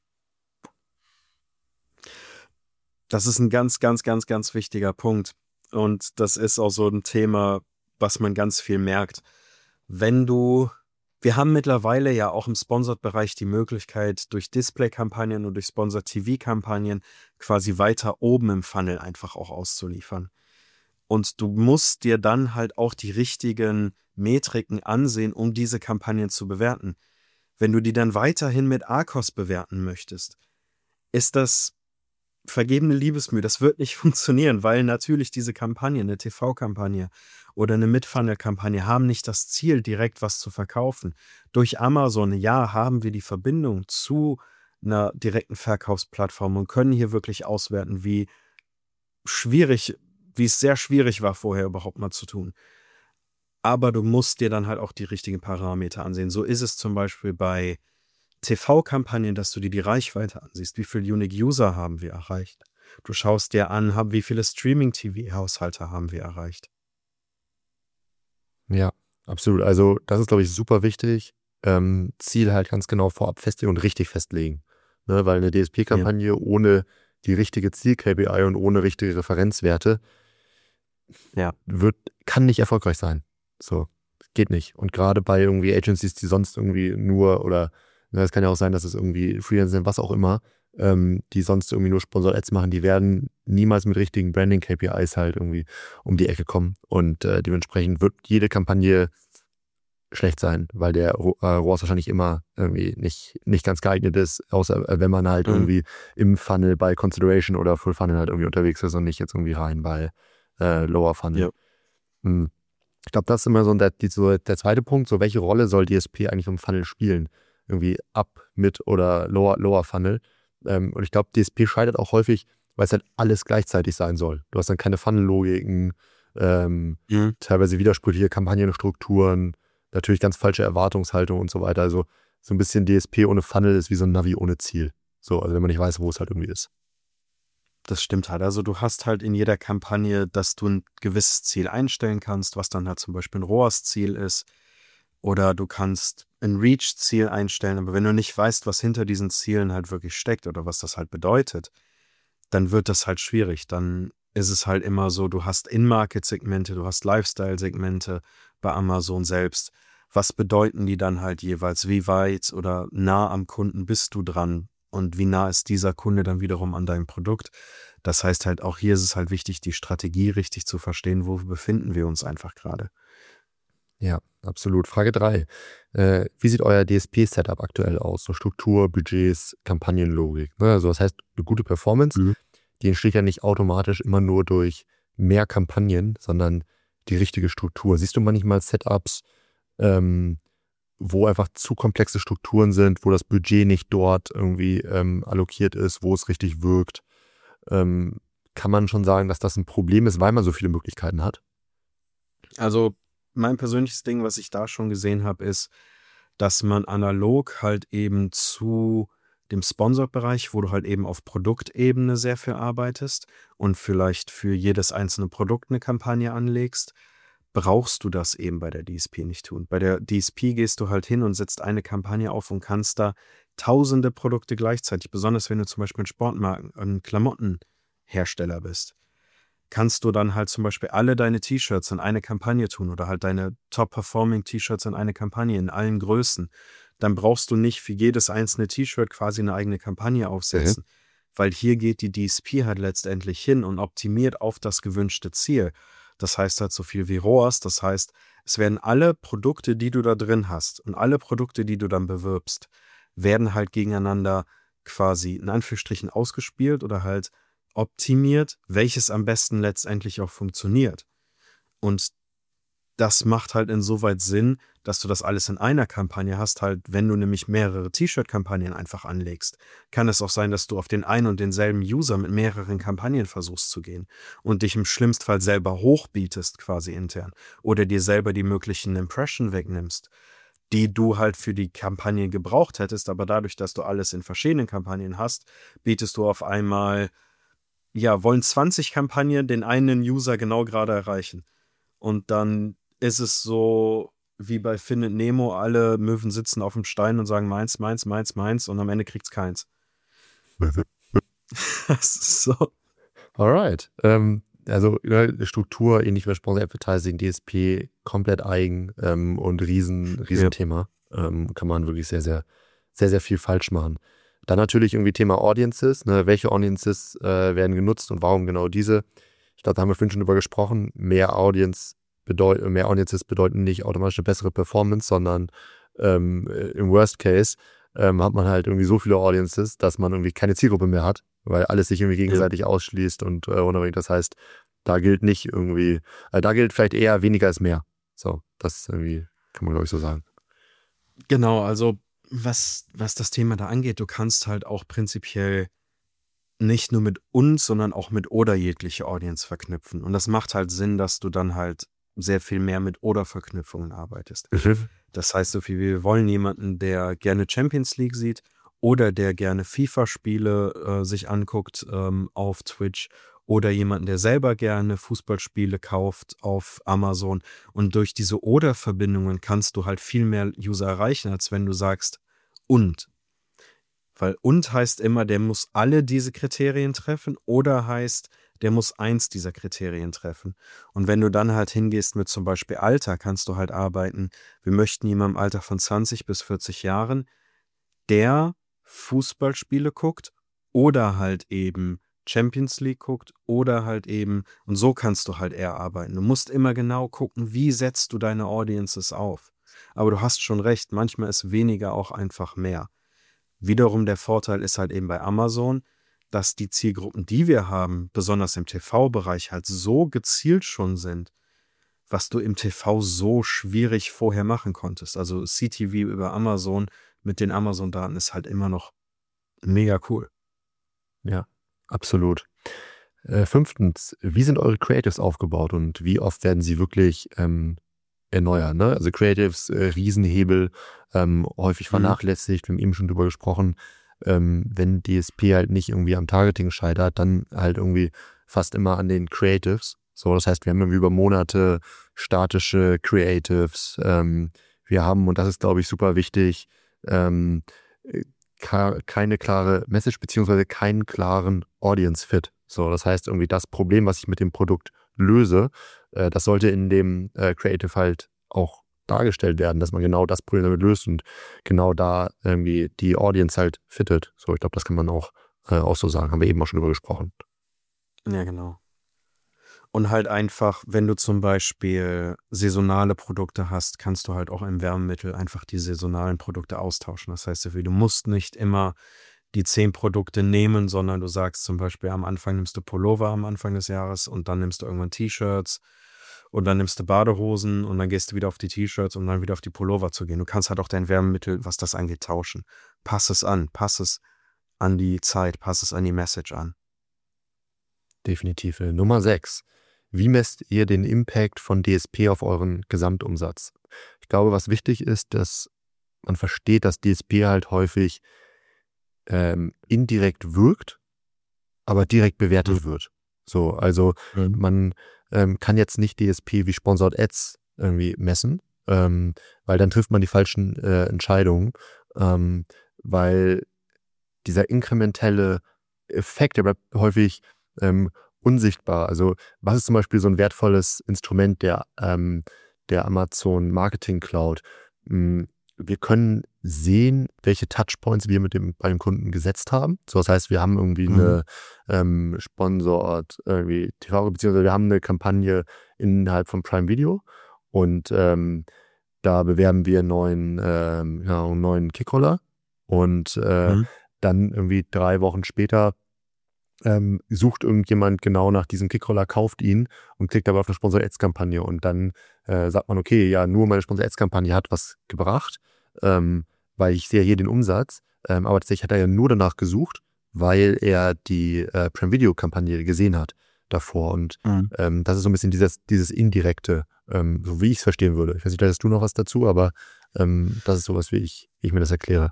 Das ist ein ganz, ganz, ganz, ganz wichtiger Punkt. Und das ist auch so ein Thema, was man ganz viel merkt. Wenn du, wir haben mittlerweile ja auch im Sponsored-Bereich die Möglichkeit, durch Display-Kampagnen und durch Sponsored-T V-Kampagnen quasi weiter oben im Funnel einfach auch auszuliefern. Und du musst dir dann halt auch die richtigen Metriken ansehen, um diese Kampagnen zu bewerten. Wenn du die dann weiterhin mit A R C O S bewerten möchtest, ist das vergebene Liebesmühe, das wird nicht funktionieren, weil natürlich diese Kampagne, eine T V-Kampagne oder eine Mid-Funnel-Kampagne haben nicht das Ziel, direkt was zu verkaufen. Durch Amazon, ja, haben wir die Verbindung zu einer direkten Verkaufsplattform und können hier wirklich auswerten, wie schwierig, wie es sehr schwierig war, vorher überhaupt mal zu tun. Aber du musst dir dann halt auch die richtigen Parameter ansehen. So ist es zum Beispiel bei T V-Kampagnen, dass du dir die Reichweite ansiehst. Wie viele Unique User haben wir erreicht? Du schaust dir an, wie viele Streaming-T V-Haushalte haben wir erreicht. Ja, absolut. Also das ist, glaube ich, super wichtig. Ähm, Ziel halt ganz genau vorab festlegen und richtig festlegen. Ne, weil eine D S P-Kampagne ja. ohne die richtige Ziel-K P I und ohne richtige Referenzwerte ja. wird, kann nicht erfolgreich sein. So, geht nicht. Und gerade bei irgendwie Agencies, die sonst irgendwie nur oder es kann ja auch sein, dass es irgendwie Freelancer sind, was auch immer, ähm, die sonst irgendwie nur Sponsored Ads machen, die werden niemals mit richtigen Branding-K P Is halt irgendwie um die Ecke kommen. Und äh, dementsprechend wird jede Kampagne schlecht sein, weil der äh, R O A S wahrscheinlich immer irgendwie nicht, nicht ganz geeignet ist, außer äh, wenn man halt mhm. irgendwie im Funnel bei Consideration oder Full Funnel halt irgendwie unterwegs ist und nicht jetzt irgendwie rein bei äh, Lower Funnel. Ja. Hm. Ich glaube, das ist immer so der, die, so der zweite Punkt, so welche Rolle soll D S P eigentlich im Funnel spielen? Irgendwie Up, Mid oder Lower, Lower Funnel. Ähm, und ich glaube, D S P scheitert auch häufig, weil es halt alles gleichzeitig sein soll. Du hast dann keine Funnel-Logiken, ähm, mhm. teilweise widersprüchliche Kampagnenstrukturen, natürlich ganz falsche Erwartungshaltung und so weiter. Also so ein bisschen D S P ohne Funnel ist wie so ein Navi ohne Ziel. So, also wenn man nicht weiß, wo es halt irgendwie ist. Das stimmt halt. Also du hast halt in jeder Kampagne, dass du ein gewisses Ziel einstellen kannst, was dann halt zum Beispiel ein R O A S-Ziel ist. Oder du kannst ein Reach-Ziel einstellen, aber wenn du nicht weißt, was hinter diesen Zielen halt wirklich steckt oder was das halt bedeutet, dann wird das halt schwierig. Dann ist es halt immer so, du hast In-Market-Segmente, du hast Lifestyle-Segmente bei Amazon selbst. Was bedeuten die dann halt jeweils? Wie weit oder nah am Kunden bist du dran? Und wie nah ist dieser Kunde dann wiederum an deinem Produkt? Das heißt halt, auch hier ist es halt wichtig, die Strategie richtig zu verstehen, wo befinden wir uns einfach gerade. Ja, absolut. Frage drei. Äh, wie sieht euer D S P-Setup aktuell aus? So Struktur, Budgets, Kampagnenlogik. Ne? Also das heißt, eine gute Performance, mhm. die entsteht ja nicht automatisch immer nur durch mehr Kampagnen, sondern die richtige Struktur. Siehst du manchmal Setups, ähm, wo einfach zu komplexe Strukturen sind, wo das Budget nicht dort irgendwie ähm, allokiert ist, wo es richtig wirkt? Ähm, kann man schon sagen, dass das ein Problem ist, weil man so viele Möglichkeiten hat? Also mein persönliches Ding, was ich da schon gesehen habe, ist, dass man analog halt eben zu dem Sponsored-Bereich, wo du halt eben auf Produktebene sehr viel arbeitest und vielleicht für jedes einzelne Produkt eine Kampagne anlegst, brauchst du das eben bei der D S P nicht tun. Bei der D S P gehst du halt hin und setzt eine Kampagne auf und kannst da tausende Produkte gleichzeitig, besonders wenn du zum Beispiel ein Sportmarken, ein Klamottenhersteller bist, kannst du dann halt zum Beispiel alle deine T-Shirts in eine Kampagne tun oder halt deine Top-Performing-T-Shirts in eine Kampagne in allen Größen. Dann brauchst du nicht für jedes einzelne T-Shirt quasi eine eigene Kampagne aufsetzen, mhm. weil hier geht die D S P halt letztendlich hin und optimiert auf das gewünschte Ziel. Das heißt halt so viel wie R O A S, das heißt, es werden alle Produkte, die du da drin hast und alle Produkte, die du dann bewirbst, werden halt gegeneinander quasi in Anführungsstrichen ausgespielt oder halt optimiert, welches am besten letztendlich auch funktioniert. Und das macht halt insoweit Sinn, dass du das alles in einer Kampagne hast, halt, wenn du nämlich mehrere T-Shirt-Kampagnen einfach anlegst. Kann es auch sein, dass du auf den einen und denselben User mit mehreren Kampagnen versuchst zu gehen und dich im schlimmsten Fall selber hochbietest quasi intern oder dir selber die möglichen Impression wegnimmst, die du halt für die Kampagne gebraucht hättest, aber dadurch, dass du alles in verschiedenen Kampagnen hast, bietest du auf einmal, ja, wollen zwanzig Kampagnen den einen User genau gerade erreichen. Und dann ist es so wie bei Findet Nemo, alle Möwen sitzen auf dem Stein und sagen meins, meins, meins, meins und am Ende kriegt's keins. Das ist so. Alright. Ähm, also ne, Struktur, ähnlich wie Sponsor Advertising, D S P, komplett eigen ähm, und riesen, riesen Ja. Thema. Ähm, kann man wirklich sehr, sehr, sehr, sehr viel falsch machen. Dann natürlich irgendwie Thema Audiences. Ne? Welche Audiences äh, werden genutzt und warum genau diese? Ich glaube, da haben wir vorhin schon drüber gesprochen. Mehr Audience bedeut- mehr Audiences bedeuten nicht automatisch eine bessere Performance, sondern ähm, im Worst Case ähm, hat man halt irgendwie so viele Audiences, dass man irgendwie keine Zielgruppe mehr hat weil alles sich irgendwie gegenseitig ja. ausschließt und äh, unabhängig. Das heißt, da gilt nicht irgendwie, äh, da gilt vielleicht eher weniger ist mehr. So, das irgendwie kann man, glaube ich, so sagen. Genau, also was, was das Thema da angeht, du kannst halt auch prinzipiell nicht nur mit uns, sondern auch mit oder jegliche Audience verknüpfen. Und das macht halt Sinn, dass du dann halt sehr viel mehr mit oder Verknüpfungen arbeitest. Mhm. Das heißt, so viel wie wir wollen jemanden, der gerne Champions League sieht oder der gerne FIFA-Spiele äh, sich anguckt ähm, auf Twitch oder jemanden, der selber gerne Fußballspiele kauft auf Amazon. Und durch diese Oder-Verbindungen kannst du halt viel mehr User erreichen, als wenn du sagst und. Weil und heißt immer, der muss alle diese Kriterien treffen oder heißt, der muss eins dieser Kriterien treffen. Und wenn du dann halt hingehst mit zum Beispiel Alter, kannst du halt arbeiten. Wir möchten jemanden im Alter von zwanzig bis vierzig Jahren, der Fußballspiele guckt oder halt eben Champions League guckt oder halt eben, und so kannst du halt eher arbeiten. Du musst immer genau gucken, wie setzt du deine Audiences auf. Aber du hast schon recht, manchmal ist weniger auch einfach mehr. Wiederum der Vorteil ist halt eben bei Amazon, dass die Zielgruppen, die wir haben, besonders im T V-Bereich halt so gezielt schon sind, was du im T V so schwierig vorher machen konntest. Also C T V über Amazon mit den Amazon-Daten ist halt immer noch mega cool. Ja, absolut. Äh, fünftens, wie sind eure Creatives aufgebaut und wie oft werden sie wirklich ähm, erneuern? Ne? Also Creatives, äh, Riesenhebel, ähm, häufig vernachlässigt, mhm. wir haben eben schon drüber gesprochen. Ähm, wenn D S P halt nicht irgendwie am Targeting scheitert, dann halt irgendwie fast immer an den Creatives. So, das heißt, wir haben irgendwie über Monate statische Creatives. Ähm, wir haben, und das ist, glaube ich, super wichtig, ähm, keine klare Message beziehungsweise keinen klaren Audience-Fit. So, das heißt irgendwie das Problem, was ich mit dem Produkt löse, äh, das sollte in dem äh, Creative halt auch dargestellt werden, dass man genau das Problem damit löst und genau da irgendwie die Audience halt fittet. So, ich glaube, das kann man auch, äh, auch so sagen. Haben wir eben auch schon drüber gesprochen. Ja, genau. Und halt einfach, wenn du zum Beispiel saisonale Produkte hast, kannst du halt auch im Wärmemittel einfach die saisonalen Produkte austauschen. Das heißt, du musst nicht immer die zehn Produkte nehmen, sondern du sagst zum Beispiel, am Anfang nimmst du Pullover am Anfang des Jahres und dann nimmst du irgendwann T-Shirts und dann nimmst du Badehosen und dann gehst du wieder auf die T-Shirts, um dann wieder auf die Pullover zu gehen. Du kannst halt auch dein Wärmemittel, was das angeht, tauschen. Pass es an, pass es an die Zeit, pass es an die Message an. Definitiv. Nummer sechs. Wie messt ihr den Impact von D S P auf euren Gesamtumsatz? Ich glaube, was wichtig ist, dass man versteht, dass D S P halt häufig ähm, indirekt wirkt, aber direkt bewertet mhm. wird. So, also mhm. man ähm, kann jetzt nicht D S P wie Sponsored Ads irgendwie messen, ähm, weil dann trifft man die falschen äh, Entscheidungen, ähm, weil dieser inkrementelle Effekt, der bleibt häufig ähm, unsichtbar. Also was ist zum Beispiel so ein wertvolles Instrument der, ähm, der Amazon Marketing Cloud? Wir können sehen, welche Touchpoints wir mit dem, bei dem Kunden gesetzt haben. So, das heißt, wir haben irgendwie mhm. eine ähm, Sponsored irgendwie T V, beziehungsweise wir haben eine Kampagne innerhalb von Prime Video und ähm, da bewerben wir einen neuen, ähm, ja, einen neuen Kickroller und äh, mhm. dann irgendwie drei Wochen später Ähm, sucht irgendjemand genau nach diesem Kickroller, kauft ihn und klickt aber auf eine Sponsor-Ads-Kampagne und dann äh, sagt man, okay, ja, nur meine Sponsor-Ads-Kampagne hat was gebracht, ähm, weil ich sehe hier den Umsatz, ähm, aber tatsächlich hat er ja nur danach gesucht, weil er die äh, Prime-Video-Kampagne gesehen hat davor und mhm. ähm, das ist so ein bisschen dieses, dieses Indirekte, ähm, so wie ich es verstehen würde. Ich weiß nicht, vielleicht hast du noch was dazu, aber ähm, das ist sowas, wie ich, wie ich mir das erkläre.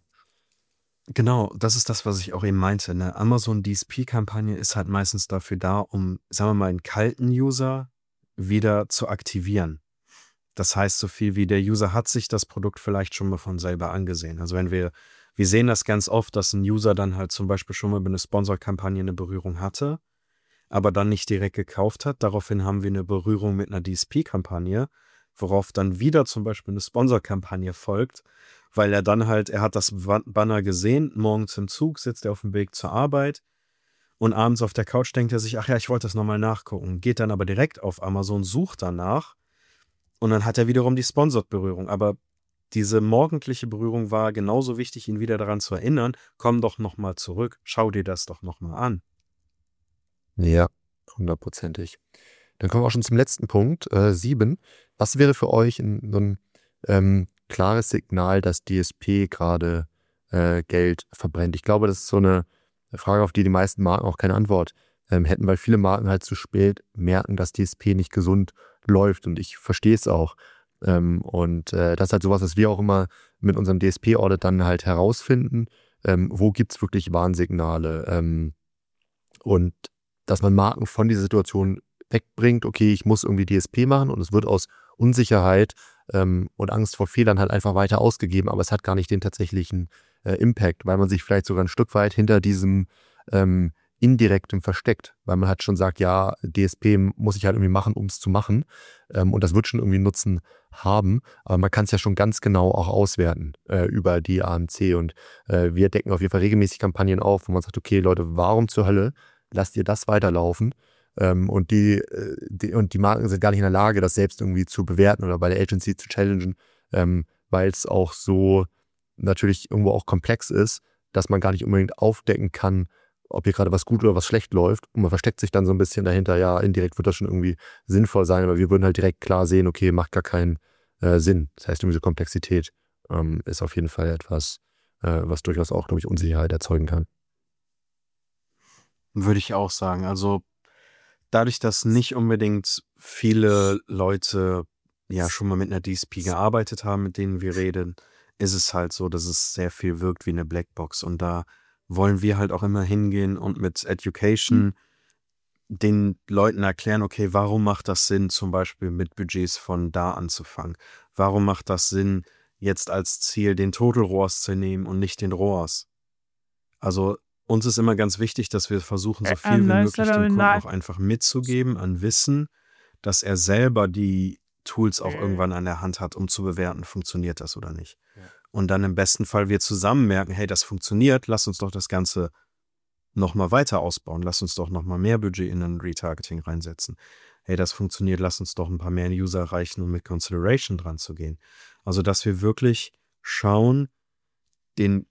Genau, das ist das, was ich auch eben meinte. Eine Amazon D S P-Kampagne ist halt meistens dafür da, um, sagen wir mal, einen kalten User wieder zu aktivieren. Das heißt, so viel wie der User hat sich das Produkt vielleicht schon mal von selber angesehen. Also wenn wir, wir sehen das ganz oft, dass ein User dann halt zum Beispiel schon mal über eine Sponsor-Kampagne eine Berührung hatte, aber dann nicht direkt gekauft hat. Daraufhin haben wir eine Berührung mit einer D S P-Kampagne, worauf dann wieder zum Beispiel eine Sponsor-Kampagne folgt, weil er dann halt, er hat das Banner gesehen, morgens im Zug sitzt er auf dem Weg zur Arbeit und abends auf der Couch denkt er sich, ach ja, ich wollte das nochmal nachgucken, geht dann aber direkt auf Amazon, sucht danach und dann hat er wiederum die Sponsored-Berührung, aber diese morgendliche Berührung war genauso wichtig, ihn wieder daran zu erinnern, komm doch nochmal zurück, schau dir das doch nochmal an. Ja, hundertprozentig. Dann kommen wir auch schon zum letzten Punkt, äh, sieben. Was wäre für euch ein, so ein ähm, klares Signal, dass D S P gerade äh, Geld verbrennt? Ich glaube, das ist so eine Frage, auf die die meisten Marken auch keine Antwort ähm, hätten, weil viele Marken halt zu spät merken, dass D S P nicht gesund läuft, und ich verstehe es auch. Ähm, und äh, das ist halt sowas, was wir auch immer mit unserem D S P-Audit dann halt herausfinden, ähm, wo gibt es wirklich Warnsignale, ähm, und dass man Marken von dieser Situation wegbringt, okay, ich muss irgendwie D S P machen, und es wird aus Unsicherheit ähm, und Angst vor Fehlern halt einfach weiter ausgegeben, aber es hat gar nicht den tatsächlichen äh, Impact, weil man sich vielleicht sogar ein Stück weit hinter diesem ähm, Indirektem versteckt, weil man halt schon sagt, ja, D S P muss ich halt irgendwie machen, um es zu machen, ähm, und das wird schon irgendwie Nutzen haben, aber man kann es ja schon ganz genau auch auswerten äh, über die A M C, und äh, wir decken auf jeden Fall regelmäßig Kampagnen auf, wo man sagt, okay, Leute, warum zur Hölle lasst ihr das weiterlaufen? Ähm, und, die, die, und die Marken sind gar nicht in der Lage, das selbst irgendwie zu bewerten oder bei der Agency zu challengen, ähm, weil es auch so natürlich irgendwo auch komplex ist, dass man gar nicht unbedingt aufdecken kann, ob hier gerade was gut oder was schlecht läuft. Und man versteckt sich dann so ein bisschen dahinter, ja, indirekt wird das schon irgendwie sinnvoll sein, aber wir würden halt direkt klar sehen, okay, macht gar keinen äh, Sinn. Das heißt, diese Komplexität ähm, ist auf jeden Fall etwas, äh, was durchaus auch, glaube ich, Unsicherheit erzeugen kann. Würde ich auch sagen. Also dadurch, dass nicht unbedingt viele Leute ja schon mal mit einer D S P gearbeitet haben, mit denen wir reden, ist es halt so, dass es sehr viel wirkt wie eine Blackbox. Und da wollen wir halt auch immer hingehen und mit Education mhm. den Leuten erklären, okay, warum macht das Sinn, zum Beispiel mit Budgets von da anzufangen? Warum macht das Sinn, jetzt als Ziel den Total R O A S zu nehmen und nicht den R O A S? Also uns ist immer ganz wichtig, dass wir versuchen, so viel wie möglich dem Kunden auch einfach mitzugeben an Wissen, dass er selber die Tools auch irgendwann an der Hand hat, um zu bewerten, funktioniert das oder nicht. Ja. Und dann im besten Fall wir zusammen merken, hey, das funktioniert, lass uns doch das Ganze nochmal weiter ausbauen, lass uns doch nochmal mehr Budget in ein Retargeting reinsetzen. Hey, das funktioniert, lass uns doch ein paar mehr User erreichen, um mit Consideration dran zu gehen. Also, dass wir wirklich schauen, den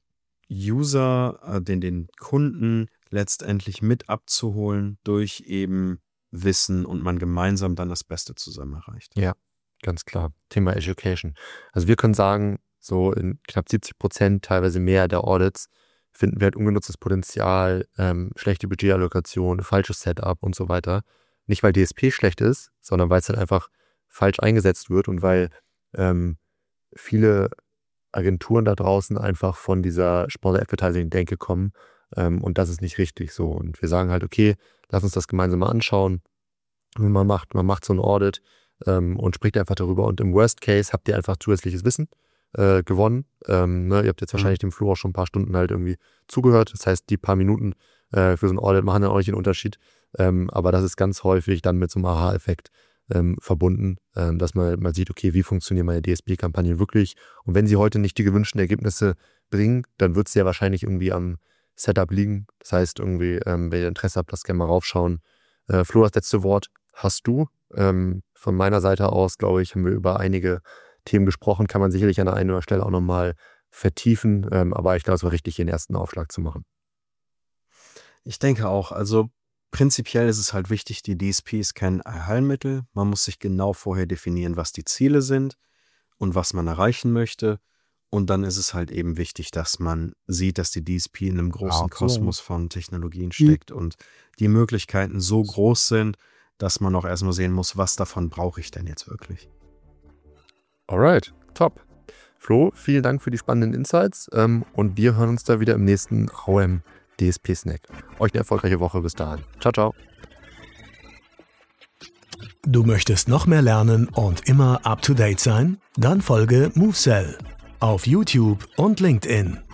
User, äh, den, den Kunden letztendlich mit abzuholen durch eben Wissen und man gemeinsam dann das Beste zusammen erreicht. Ja, ganz klar. Thema Education. Also wir können sagen, so in knapp siebzig Prozent, teilweise mehr der Audits finden wir halt ungenutztes Potenzial, ähm, schlechte Budgetallokation, falsches Setup und so weiter. Nicht, weil D S P schlecht ist, sondern weil es halt einfach falsch eingesetzt wird und weil ähm, viele Agenturen da draußen einfach von dieser Sponsored Advertising-Denke kommen, ähm, und das ist nicht richtig so. Und wir sagen halt, okay, lass uns das gemeinsam mal anschauen. Und man macht, man macht so ein Audit ähm, und spricht einfach darüber. Und im Worst Case habt ihr einfach zusätzliches Wissen äh, gewonnen. Ähm, ne? Ihr habt jetzt wahrscheinlich dem Flo auch schon ein paar Stunden halt irgendwie zugehört. Das heißt, die paar Minuten äh, für so ein Audit machen dann auch nicht einen Unterschied. Ähm, aber das ist ganz häufig dann mit so einem Aha-Effekt ähm, verbunden, ähm, dass man mal sieht, okay, wie funktionieren meine D S P-Kampagnen wirklich? Und wenn sie heute nicht die gewünschten Ergebnisse bringen, dann wird es ja wahrscheinlich irgendwie am Setup liegen. Das heißt irgendwie, ähm, wenn ihr Interesse habt, lasst gerne mal raufschauen. Äh, Flo, das letzte Wort hast du. Ähm, von meiner Seite aus, glaube ich, haben wir über einige Themen gesprochen. Kann man sicherlich an der einen oder Stelle auch nochmal vertiefen. Ähm, aber ich glaube, es war richtig, den ersten Aufschlag zu machen. Ich denke auch. Also prinzipiell ist es halt wichtig, die D S P ist kein Allheilmittel. Man muss sich genau vorher definieren, was die Ziele sind und was man erreichen möchte. Und dann ist es halt eben wichtig, dass man sieht, dass die D S P in einem großen Ja, Kosmos von Technologien steckt mhm. und die Möglichkeiten so groß sind, dass man auch erstmal sehen muss, was davon brauche ich denn jetzt wirklich. Alright, top. Flo, vielen Dank für die spannenden Insights ähm, und wir hören uns da wieder im nächsten O M D S P-Snack. Euch eine erfolgreiche Woche bis dahin. Ciao, ciao. Du möchtest noch mehr lernen und immer up to date sein? Dann folge MoveSell auf YouTube und LinkedIn.